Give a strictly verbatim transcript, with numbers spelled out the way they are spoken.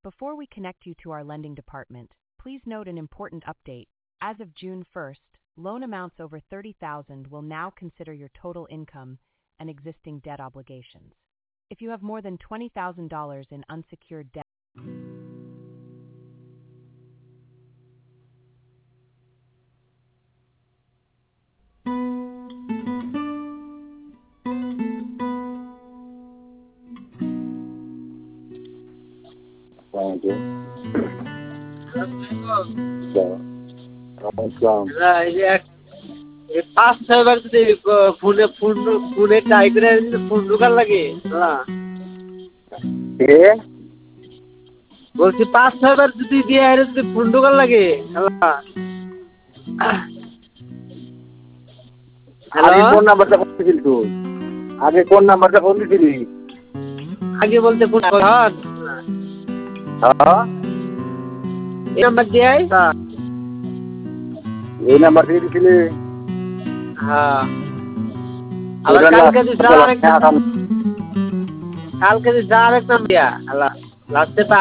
Before we connect you to our lending department, please note an important update. As of June first, loan amounts over thirty thousand dollars will now consider your total income and existing debt obligations. If you have more than twenty thousand dollars in unsecured debt, Thank you. পাঁচ ছয়বার যদি ফোনে phone ফোনে try করে phone ঢোকার লাগে বলছি পাঁচ ছয়বার যদি দিয়ে যদি ফোন ঢোকার লাগে আগে কোন নাম্বারটা ফোন দিছিলি তুই আগে কোন নাম্বারটা ফোন দিছিলি আগে বলতে ফোন হ্যাঁ এই নাম্বার দিয়ে এই নাম্বার দিয়ে দিছিলি হ্যাঁ আবার কালকে দিস আরেক কালকে দিস আরেক নাম দিয়া লাস্টে